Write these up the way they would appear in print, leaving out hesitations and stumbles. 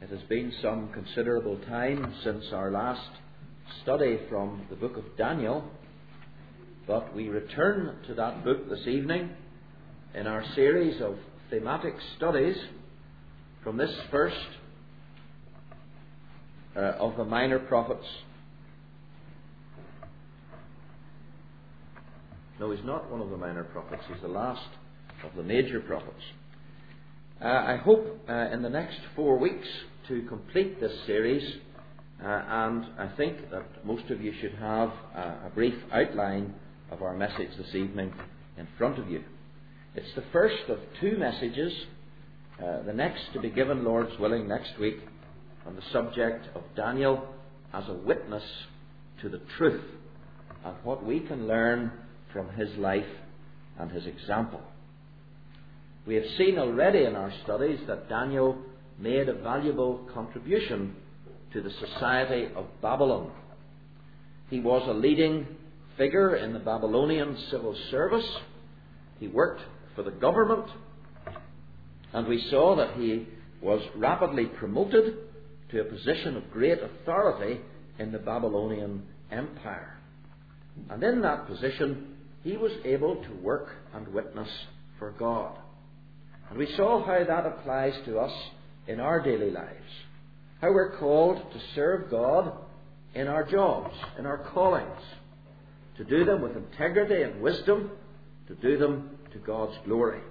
It has been some considerable time since our last study from the book of Daniel, but we return to that book this evening in our series of thematic studies from this first of the minor prophets. No, he's not one of the minor prophets. He's the last of the major prophets. I hope in the next 4 weeks to complete this series, and I think that most of you should have a brief outline of our message this evening in front of you. It's the first of 2 messages, the next to be given, Lord's willing, next week, on the subject of Daniel as a witness to the truth and what we can learn from his life and his example. We have seen already in our studies that Daniel made a valuable contribution to the society of Babylon. He was a leading figure in the Babylonian civil service. He worked for the government, and we saw that he was rapidly promoted to a position of great authority in the Babylonian Empire. And in that position, he was able to work and witness for God. And we saw how that applies to us in our daily lives. How we're called to serve God in our jobs, in our callings. To do them with integrity and wisdom. To do them to God's glory.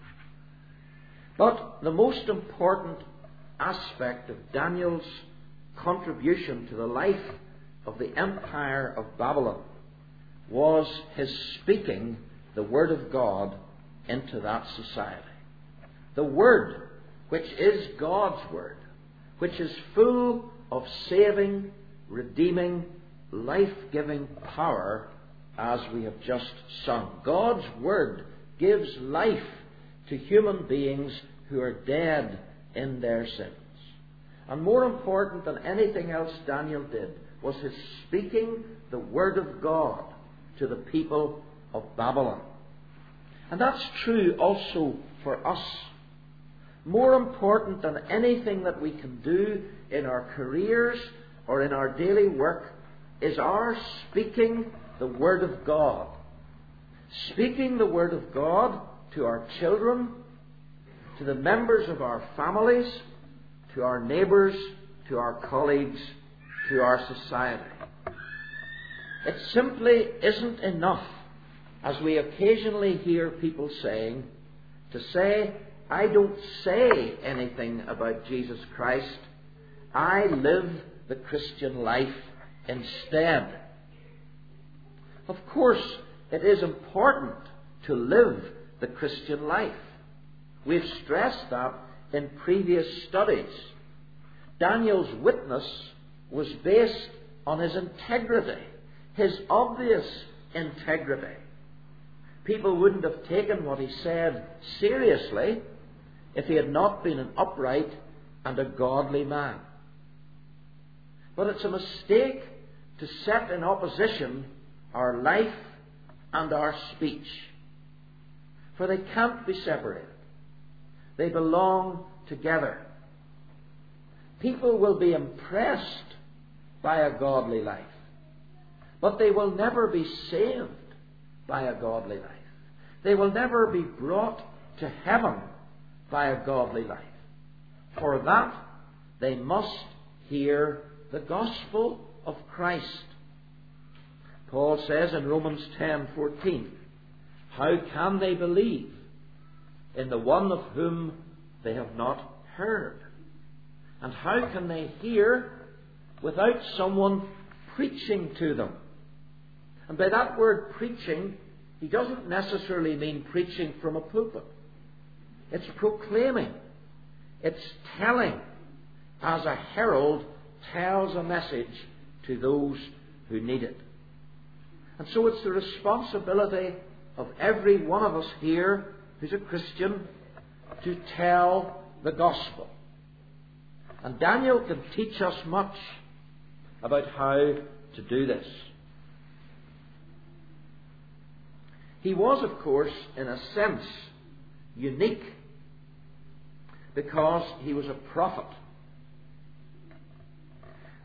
But the most important aspect of Daniel's contribution to the life of the empire of Babylon was his speaking the Word of God into that society. The Word, which is God's Word, which is full of saving, redeeming, life-giving power, as we have just sung. God's Word gives life to human beings who are dead in their sins. And more important than anything else Daniel did was his speaking the Word of God to the people of Babylon. And that's true also for us. More important than anything that we can do in our careers or in our daily work is our speaking the Word of God. Speaking the Word of God to our children, to the members of our families, to our neighbours, to our colleagues, to our society. It simply isn't enough, as we occasionally hear people saying, to say, I don't say anything about Jesus Christ. I live the Christian life instead. Of course, it is important to live the Christian life. We've stressed that in previous studies. Daniel's witness was based on his integrity, his obvious integrity. People wouldn't have taken what he said seriously if he had not been an upright and a godly man. But it's a mistake to set in opposition our life and our speech, for they can't be separated. They belong together. People will be impressed by a godly life, but they will never be saved by a godly life. They will never be brought to heaven by a godly life. For that, they must hear the gospel of Christ. Paul says in Romans 10:14, how can they believe in the one of whom they have not heard? And how can they hear without someone preaching to them? And by that word preaching, he doesn't necessarily mean preaching from a pulpit. It's proclaiming. It's telling, as a herald tells a message to those who need it. And so it's the responsibility of every one of us here who's a Christian to tell the gospel. And Daniel can teach us much about how to do this. He was, of course, in a sense, unique because he was a prophet.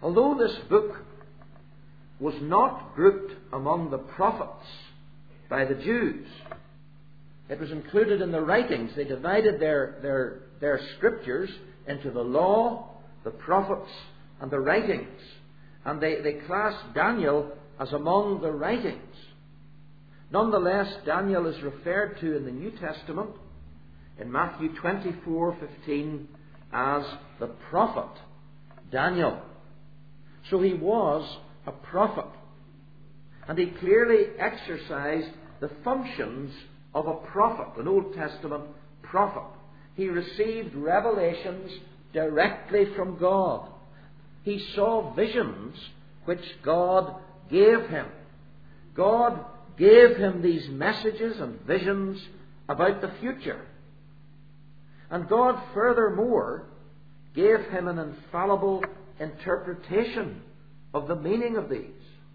Although this book was not grouped among the prophets by the Jews, it was included in the writings. They divided their scriptures into the law, the prophets, and the writings. And they classed Daniel as among the writings. Nonetheless, Daniel is referred to in the New Testament, in Matthew 24:15, as the prophet Daniel. So he was a prophet. And he clearly exercised the functions of a prophet, an Old Testament prophet. He received revelations directly from God. He saw visions which God gave him. God gave him these messages and visions about the future. And God furthermore gave him an infallible interpretation of the meaning of these.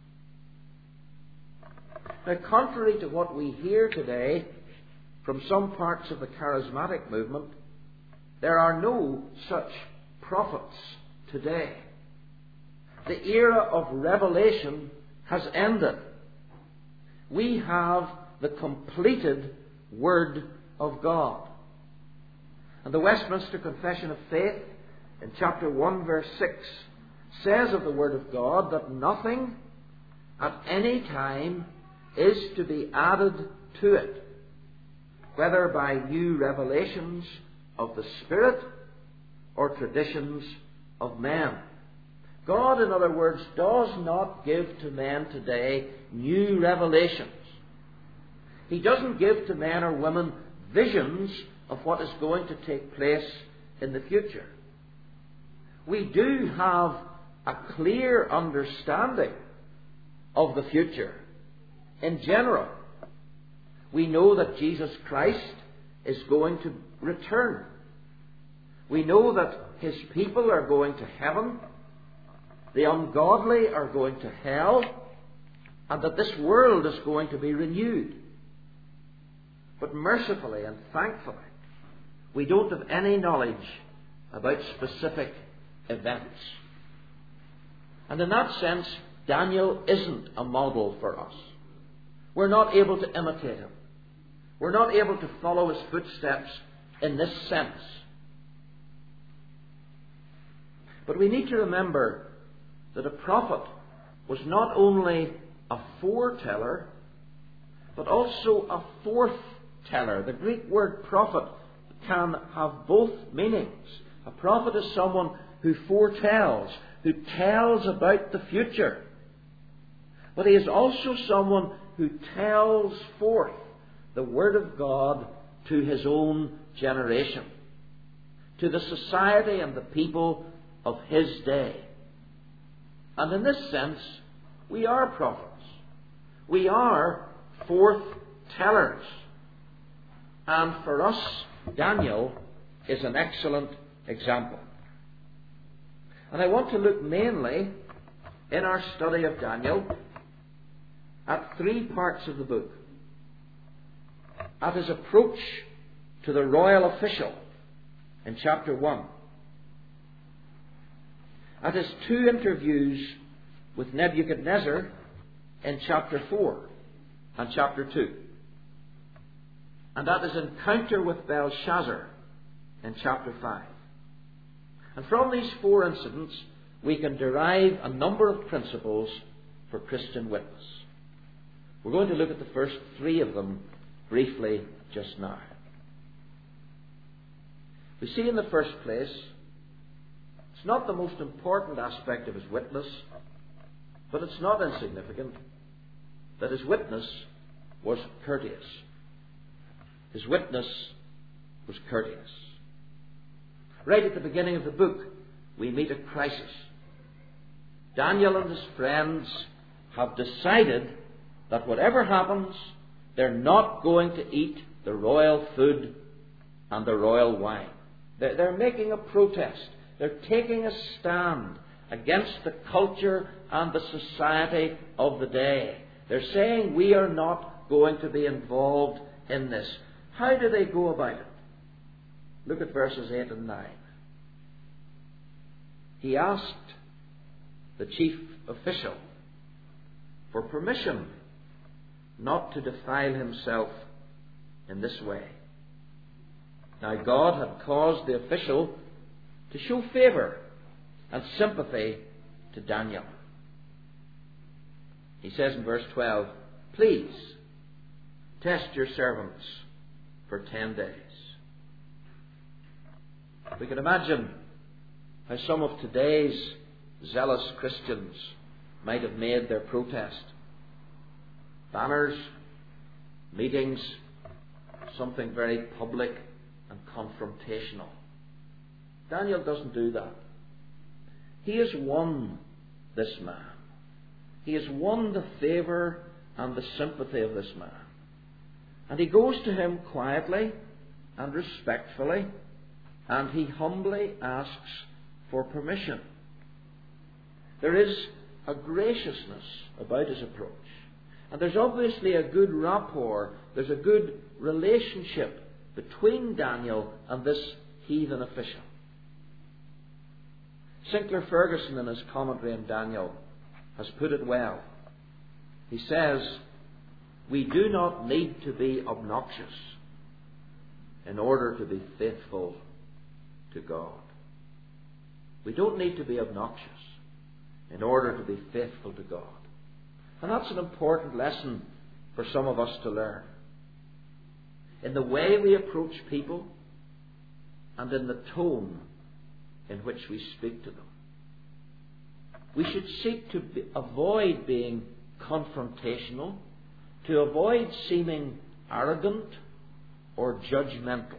Now, contrary to what we hear today from some parts of the charismatic movement, there are no such prophets today. The era of revelation has ended. We have the completed Word of God. And the Westminster Confession of Faith, in chapter 1, verse 6, says of the Word of God that nothing at any time is to be added to it, whether by new revelations of the Spirit or traditions of men. God, in other words, does not give to men today new revelations. He doesn't give to men or women visions of what is going to take place in the future. We do have a clear understanding of the future in general. We know that Jesus Christ is going to return. We know that His people are going to heaven, the ungodly are going to hell, and that this world is going to be renewed. But mercifully and thankfully, we don't have any knowledge about specific events. And in that sense, Daniel isn't a model for us. We're not able to imitate him. We're not able to follow his footsteps in this sense. But we need to remember that a prophet was not only a foreteller, but also a forth-teller. The Greek word prophet can have both meanings. A prophet is someone who foretells, who tells about the future. But he is also someone who tells forth the Word of God to his own generation, to the society and the people of his day. And in this sense, we are prophets. We are forth-tellers. And for us, Daniel is an excellent example. And I want to look mainly, in our study of Daniel, at three parts of the book. At his approach to the royal official in chapter 1. At his two interviews with Nebuchadnezzar in chapter 4 and chapter 2. And at his encounter with Belshazzar in chapter 5. And from these four incidents, we can derive a number of principles for Christian witness. We're going to look at the first three of them briefly just now. We see in the first place, it's not the most important aspect of his witness, but it's not insignificant, that his witness was courteous. His witness was courteous. Right at the beginning of the book, we meet a crisis. Daniel and his friends have decided that whatever happens, they're not going to eat the royal food and the royal wine. They're making a protest. They're taking a stand against the culture and the society of the day. They're saying we are not going to be involved in this. How do they go about it? Look at verses 8 and 9. He asked the chief official, for permission not to defile himself in this way. Now God had caused the official to show favour and sympathy to Daniel. He says in verse 12, "Please test your servants for 10 days." We can imagine how some of today's zealous Christians might have made their protest. Banners, meetings, something very public and confrontational. Daniel doesn't do that. He has won this man. He has won the favour and the sympathy of this man. And he goes to him quietly and respectfully, and he humbly asks for permission. There is a graciousness about his approach. And there's obviously a good rapport, there's a good relationship between Daniel and this heathen official. Sinclair Ferguson, in his commentary on Daniel, has put it well. He says, "We do not need to be obnoxious in order to be faithful to God." We don't need to be obnoxious in order to be faithful to God. And that's an important lesson for some of us to learn. In the way we approach people and in the tone in which we speak to them. We should seek to avoid being confrontational, to avoid seeming arrogant or judgmental.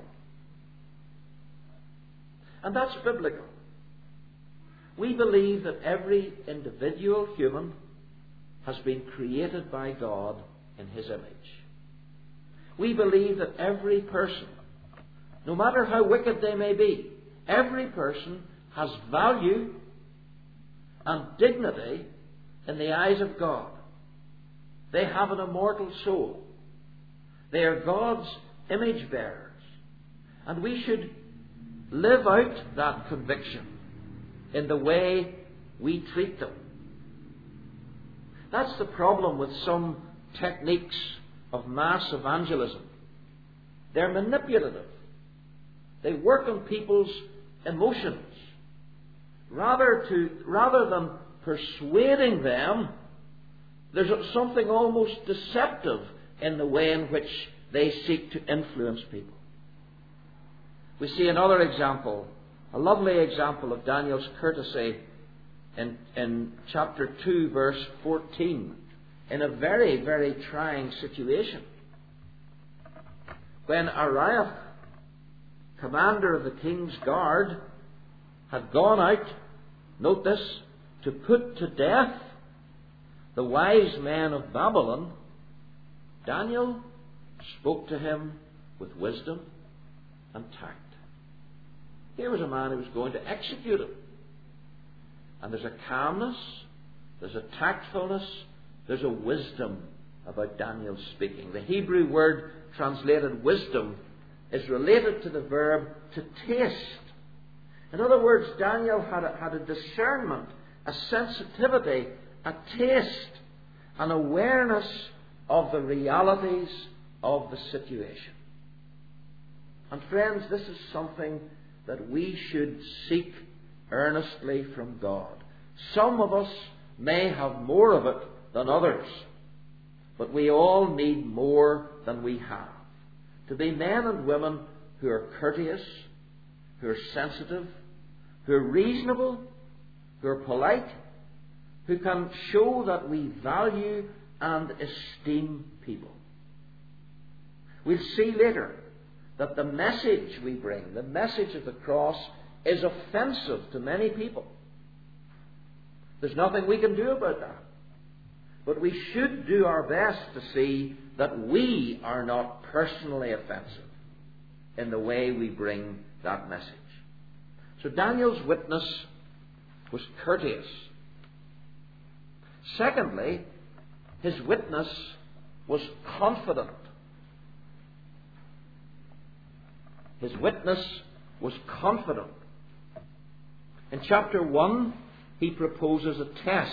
And that's biblical. We believe that every individual human has been created by God in His image. We believe that every person, no matter how wicked they may be, every person has value and dignity in the eyes of God. They have an immortal soul. They are God's image bearers. And we should live out that conviction in the way we treat them. That's the problem with some techniques of mass evangelism. They're manipulative. They work on people's emotions. Rather than persuading them, there's something almost deceptive in the way in which they seek to influence people. We see another example, a lovely example of Daniel's courtesy in chapter 2, verse 14, in a very, very trying situation. When Ariath, commander of the king's guard, had gone out, note this, to put to death the wise men of Babylon, Daniel spoke to him with wisdom and tact. Here was a man who was going to execute him. And there's a calmness, there's a tactfulness, there's a wisdom about Daniel's speaking. The Hebrew word translated wisdom is related to the verb to taste. In other words, Daniel had a discernment, a sensitivity, a taste, an awareness of the realities of the situation. And friends, this is something that we should seek earnestly from God. Some of us may have more of it than others, but we all need more than we have. To be men and women who are courteous, who are sensitive, who are reasonable, who are polite, who can show that we value and esteem people. We'll see later that the message we bring, the message of the cross, is offensive to many people. There's nothing we can do about that. But we should do our best to see that we are not personally offensive in the way we bring that message. So Daniel's witness was courteous. Secondly, his witness was confident. His witness was confident. In chapter 1, he proposes a test.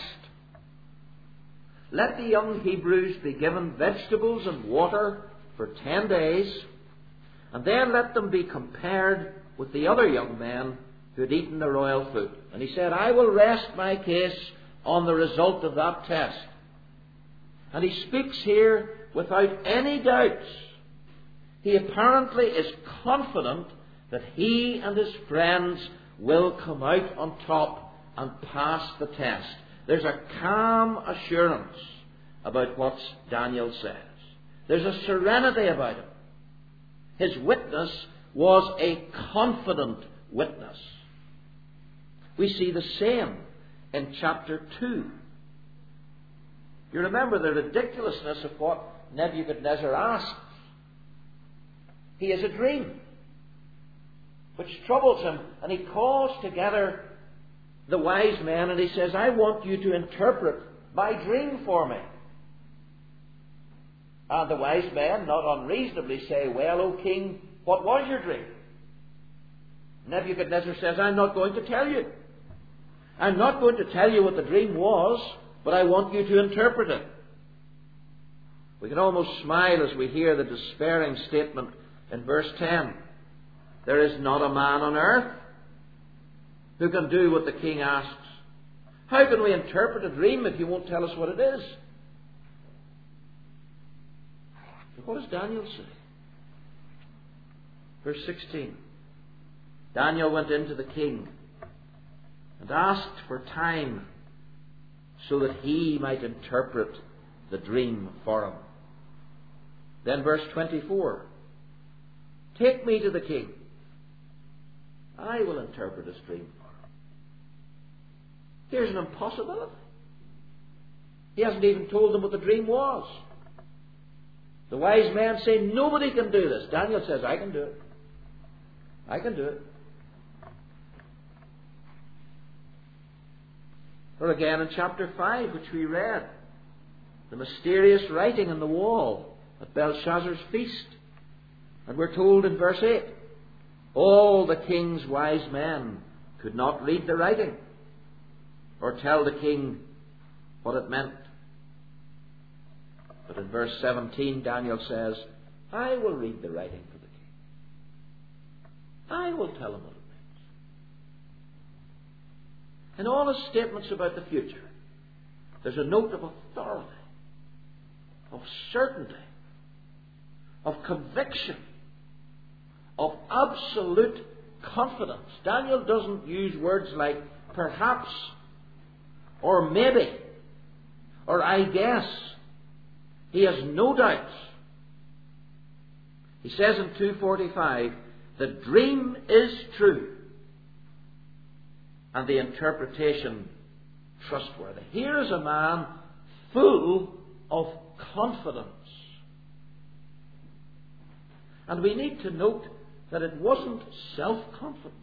Let the young Hebrews be given vegetables and water for 10 days, and then let them be compared with the other young men who had eaten the royal food. And he said, I will rest my case on the result of that test. And he speaks here without any doubts. He apparently is confident that he and his friends will come out on top and pass the test. There's a calm assurance about what Daniel says. There's a serenity about him. His witness was a confident witness. We see the same in chapter 2. You remember the ridiculousness of what Nebuchadnezzar asks. He has a dream which troubles him, and he calls together the wise men and he says, I want you to interpret my dream for me. And the wise men, not unreasonably, say, well, O king, what was your dream? Nebuchadnezzar says, I'm not going to tell you. I'm not going to tell you what the dream was, but I want you to interpret it. We can almost smile as we hear the despairing statement in verse 10. There is not a man on earth who can do what the king asks. How can we interpret a dream if you won't tell us what it is? But what does Daniel say? Verse 16. Daniel went into the king and asked for time so that he might interpret the dream for him. Then verse 24. Take me to the king. I will interpret his dream for him. Here's an impossibility. He hasn't even told them what the dream was. The wise men say, nobody can do this. Daniel says, I can do it. I can do it. Or again in chapter 5, which we read, the mysterious writing on the wall at Belshazzar's feast. And we're told in verse 8, all the king's wise men could not read the writing or tell the king what it meant. But in verse 17, Daniel says, I will read the writing for the king. I will tell him what it means. In all his statements about the future, there's a note of authority, of certainty, of conviction, of absolute confidence. Daniel doesn't use words like perhaps, or maybe, or I guess. He has no doubts. He says in 2:45, the dream is true and the interpretation trustworthy. Here is a man full of confidence. And we need to note that it wasn't self-confidence.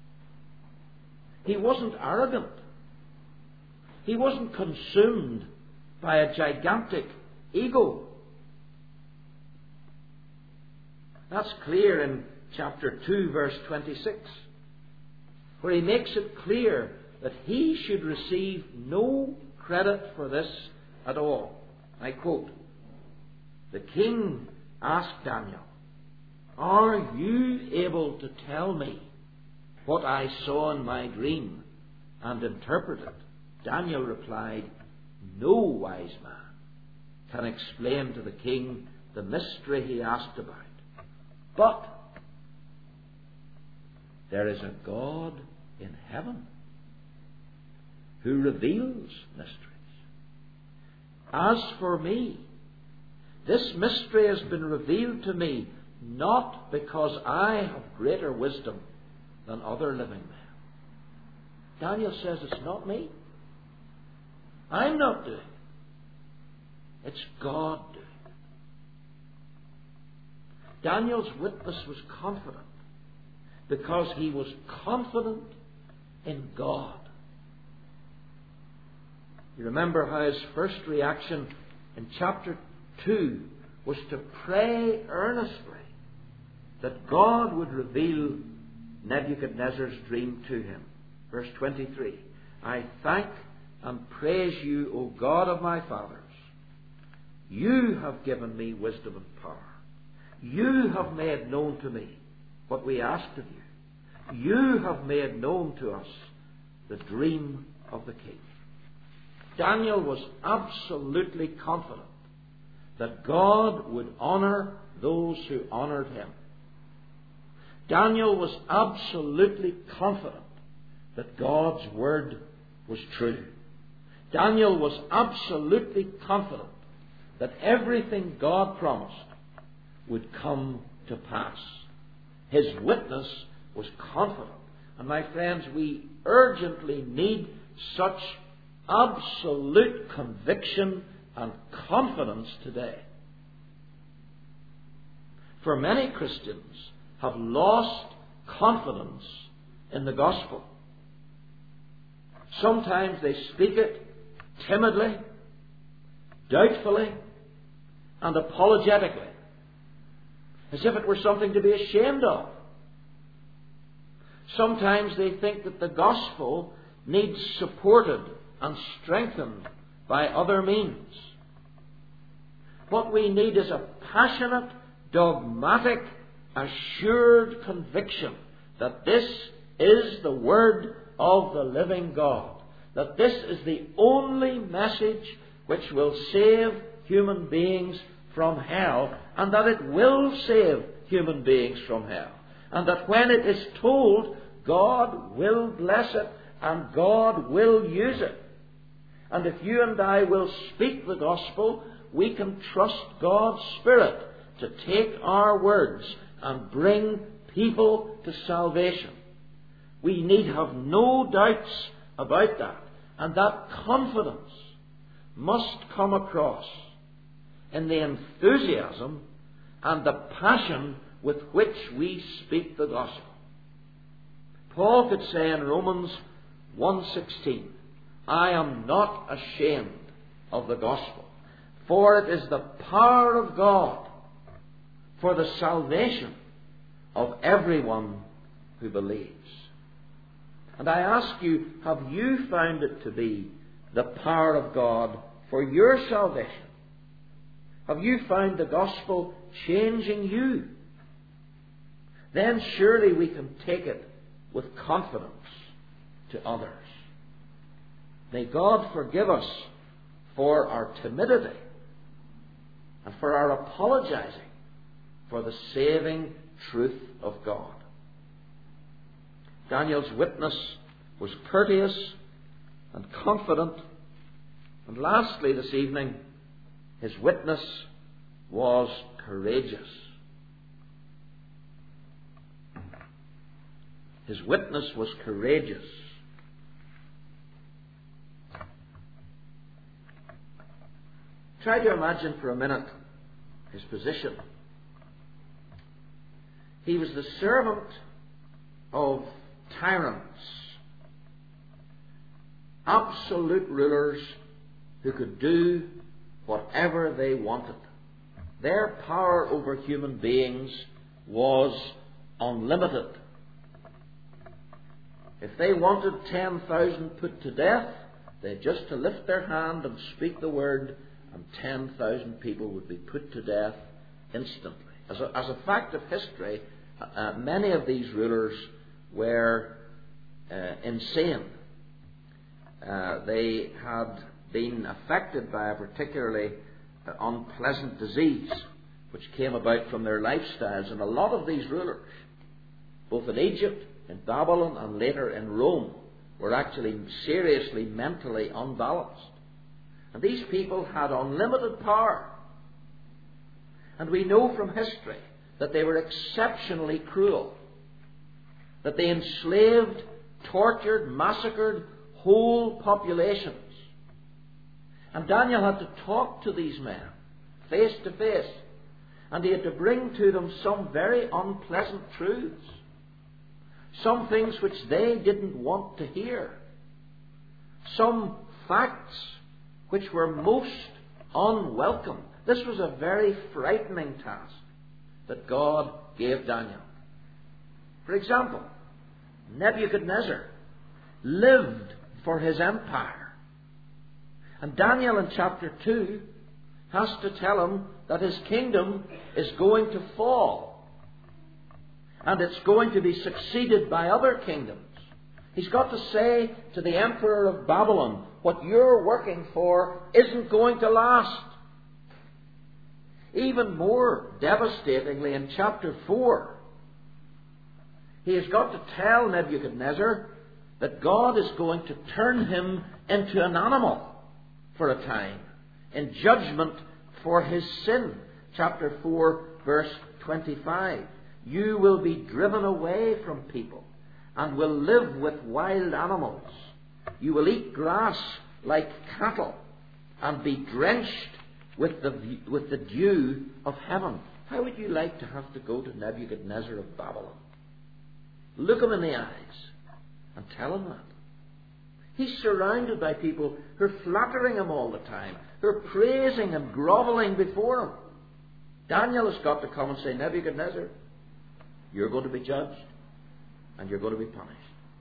He wasn't arrogant. He wasn't consumed by a gigantic ego. That's clear in chapter 2, verse 26, where he makes it clear that he should receive no credit for this at all. I quote, the king asked Daniel, are you able to tell me what I saw in my dream and interpret it? Daniel replied, no wise man can explain to the king the mystery he asked about. But there is a God in heaven who reveals mysteries. As for me, this mystery has been revealed to me not because I have greater wisdom than other living men. Daniel says it's not me. I'm not doing it. It's God doing it. Daniel's witness was confident because he was confident in God. You remember how his first reaction in chapter 2 was to pray earnestly that God would reveal Nebuchadnezzar's dream to him. Verse 23. I thank and praise you, O God of my fathers. You have given me wisdom and power. You have made known to me what we asked of you. You have made known to us the dream of the king. Daniel was absolutely confident that God would honor those who honored him. Daniel was absolutely confident that God's word was true. Daniel was absolutely confident that everything God promised would come to pass. His witness was confident. And my friends, we urgently need such absolute conviction and confidence today. For many Christians have lost confidence in the gospel. Sometimes they speak it timidly, doubtfully, and apologetically, as if it were something to be ashamed of. Sometimes they think that the gospel needs supported and strengthened by other means. What we need is a passionate, dogmatic, assured conviction that this is the Word of the living God, that this is the only message which will save human beings from hell, and that it will save human beings from hell, and that when it is told, God will bless it and God will use it. And if you and I will speak the gospel, we can trust God's Spirit to take our words and bring people to salvation. We need have no doubts about that. And that confidence must come across in the enthusiasm and the passion with which we speak the gospel. Paul could say in Romans 1:16, I am not ashamed of the gospel, for it is the power of God for the salvation of everyone who believes. And I ask you, have you found it to be the power of God for your salvation? Have you found the gospel changing you? Then surely we can take it with confidence to others. May God forgive us for our timidity and for our apologizing for the saving truth of God. Daniel's witness was courteous and confident. And lastly this evening, his witness was courageous. His witness was courageous. Try to imagine for a minute his position. He was the servant of tyrants, absolute rulers who could do whatever they wanted. Their power over human beings was unlimited. If they wanted 10,000 put to death, they had just to lift their hand and speak the word, and 10,000 people would be put to death instantly. As a fact of history, many of these rulers were insane. They had been affected by a particularly unpleasant disease which came about from their lifestyles. And a lot of these rulers, both in Egypt, in Babylon, and later in Rome, were actually seriously mentally unbalanced. And these people had unlimited power. And we know from history that they were exceptionally cruel, that they enslaved, tortured, massacred whole populations. And Daniel had to talk to these men face to face, and he had to bring to them some very unpleasant truths, some things which they didn't want to hear, some facts which were most unwelcome. This was a very frightening task that God gave Daniel. For example, Nebuchadnezzar lived for his empire. And Daniel in chapter 2 has to tell him that his kingdom is going to fall. And it's going to be succeeded by other kingdoms. He's got to say to the emperor of Babylon, what you're working for isn't going to last. Even more devastatingly, in chapter 4, he has got to tell Nebuchadnezzar that God is going to turn him into an animal for a time in judgment for his sin. Chapter 4, verse 25. You will be driven away from people and will live with wild animals. You will eat grass like cattle and be drenched with the dew of heaven. How would you like to have to go to Nebuchadnezzar of Babylon? Look him in the eyes and tell him that. He's surrounded by people who are flattering him all the time, who are praising and grovelling before him. Daniel has got to come and say, Nebuchadnezzar, you're going to be judged and you're going to be punished.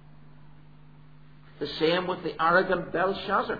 The same with the arrogant Belshazzar.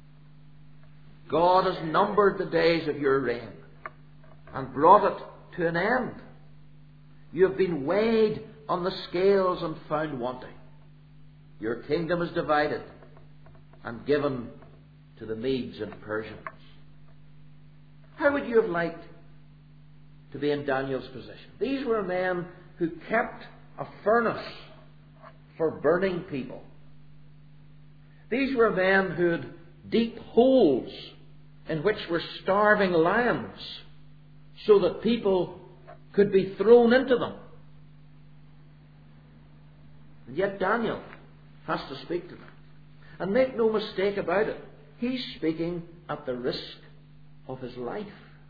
God has numbered the days of your reign and brought it to an end. You have been weighed on the scales and found wanting. Your kingdom is divided and given to the Medes and Persians. How would you have liked to be in Daniel's position? These were men who kept a furnace for burning people. These were men who had deep holes in which were starving lions so that people could be thrown into them. And yet Daniel has to speak to them. And make no mistake about it, he's speaking at the risk of his life.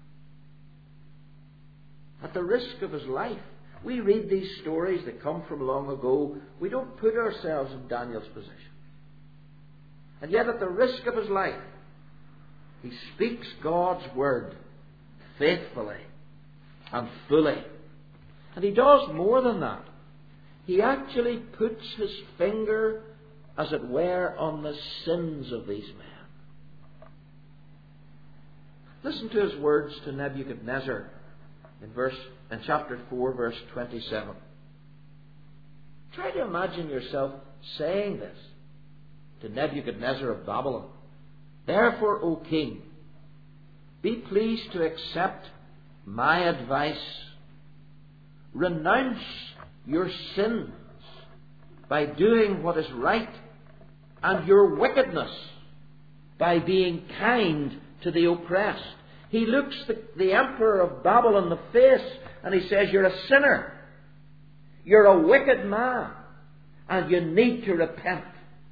At the risk of his life. We read these stories that come from long ago. We don't put ourselves in Daniel's position. And yet at the risk of his life, he speaks God's word faithfully and fully. And he does more than that. He actually puts his finger, as it were, on the sins of these men. Listen to his words to Nebuchadnezzar in chapter 4, verse 27. Try to imagine yourself saying this to Nebuchadnezzar of Babylon. Therefore, O king, be pleased to accept my advice. Renounce your sins by doing what is right, and your wickedness by being kind to the oppressed. He looks the emperor of Babylon in the face and he says, you're a sinner. You're a wicked man. And you need to repent.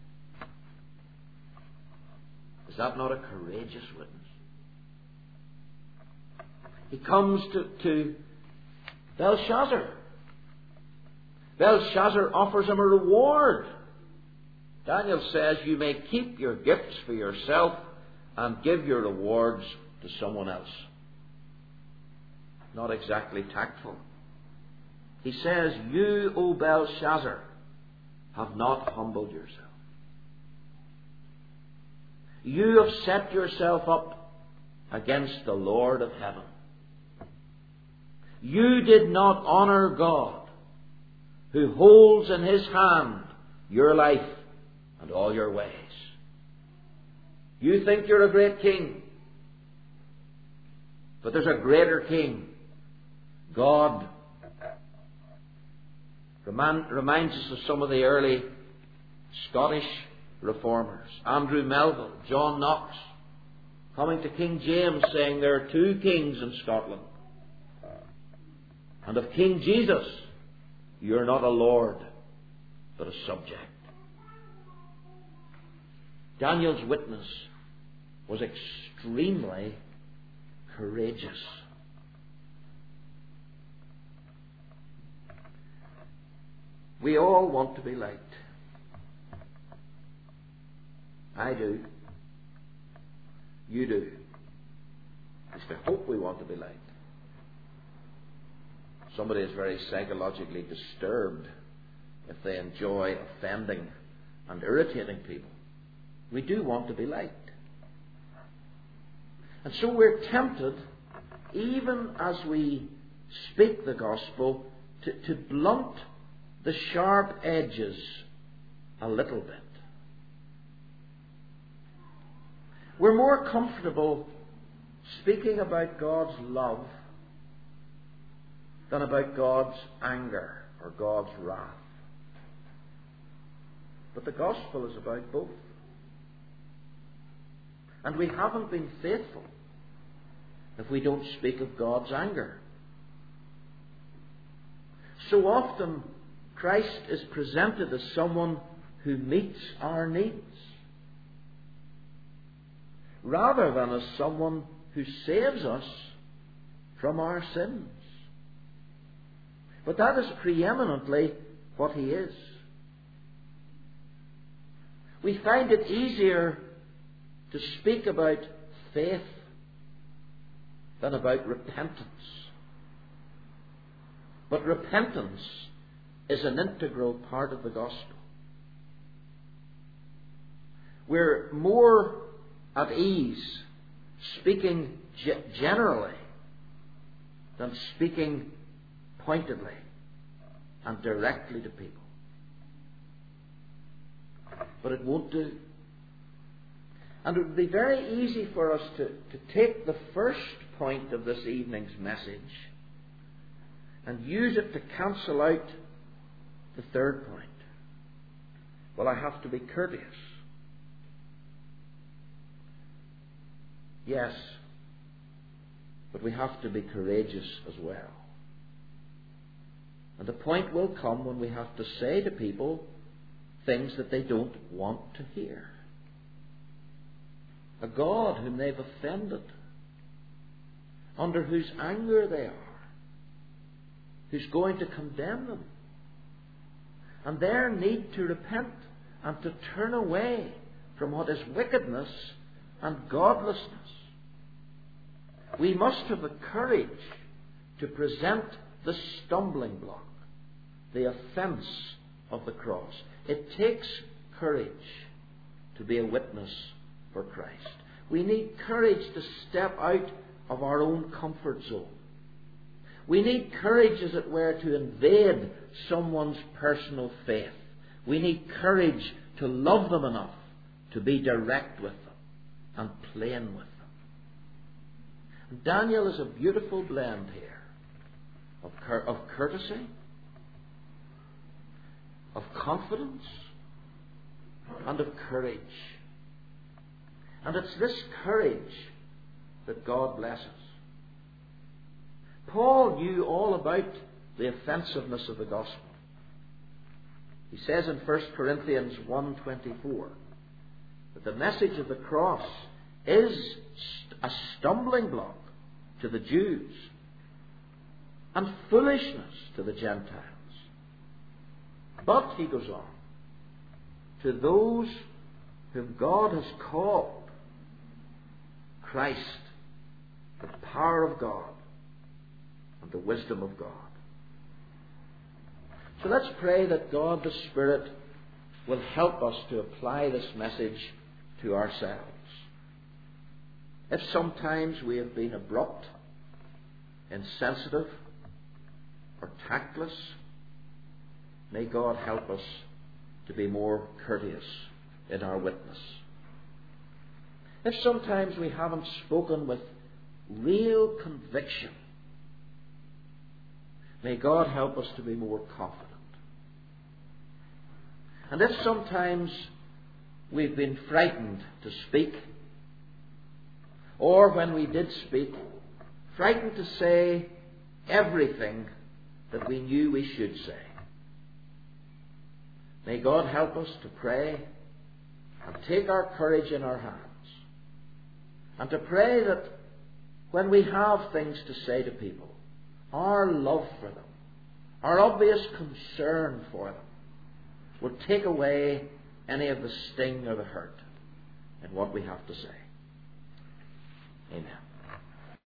Is that not a courageous witness? He comes to Belshazzar. Belshazzar offers him a reward. Daniel says, you may keep your gifts for yourself and give your rewards to someone else. Not exactly tactful. He says, you, O Belshazzar, have not humbled yourself. You have set yourself up against the Lord of heaven. You did not honor God, who holds in his hand your life and all your ways. You think you're a great king, but there's a greater king. God reminds us of some of the early Scottish reformers. Andrew Melville, John Knox, coming to King James saying there are two kings in Scotland. And of King Jesus, you're not a lord, but a subject. Daniel's witness was extremely courageous. We all want to be liked. I do. You do. At least I hope we want to be liked. Somebody is very psychologically disturbed if they enjoy offending and irritating people. We do want to be liked. And so we're tempted, even as we speak the gospel, to blunt the sharp edges a little bit. We're more comfortable speaking about God's love than about God's anger or God's wrath. But the gospel is about both. And we haven't been faithful if we don't speak of God's anger. So often, Christ is presented as someone who meets our needs, rather than as someone who saves us from our sins. But that is preeminently what he is. We find it easier to speak about faith than about repentance. But repentance is an integral part of the gospel. We're more at ease speaking generally than speaking pointedly and directly to people. But it won't do. And it would be very easy for us to take the first point of this evening's message and use it to cancel out the third point. Well, I have to be courteous. Yes, but we have to be courageous as well. And the point will come when we have to say to people things that they don't want to hear. A God whom they've offended, under whose anger they are, who's going to condemn them, and their need to repent and to turn away from what is wickedness and godlessness. We must have the courage to present the stumbling block, the offence of the cross. It takes courage to be a witness for Christ. We need courage to step out of our own comfort zone. We need courage, as it were, to invade someone's personal faith. We need courage to love them enough to be direct with them and plain with them. And Daniel is a beautiful blend here of courtesy, of confidence, and of courage. And it's this courage that God blesses. Paul knew all about the offensiveness of the gospel. He says in 1 Corinthians 1:24 that the message of the cross is a stumbling block to the Jews and foolishness to the Gentiles. But, he goes on, to those whom God has called, Christ, the power of God and the wisdom of God. So let's pray that God the Spirit will help us to apply this message to ourselves. If sometimes we have been abrupt, insensitive, or tactless, may God help us to be more courteous in our witness. If sometimes we haven't spoken with real conviction, may God help us to be more confident. And if sometimes we've been frightened to speak, or when we did speak, frightened to say everything that we knew we should say, may God help us to pray and take our courage in our hands, and to pray that when we have things to say to people, our love for them, our obvious concern for them, will take away any of the sting or the hurt in what we have to say. Amen.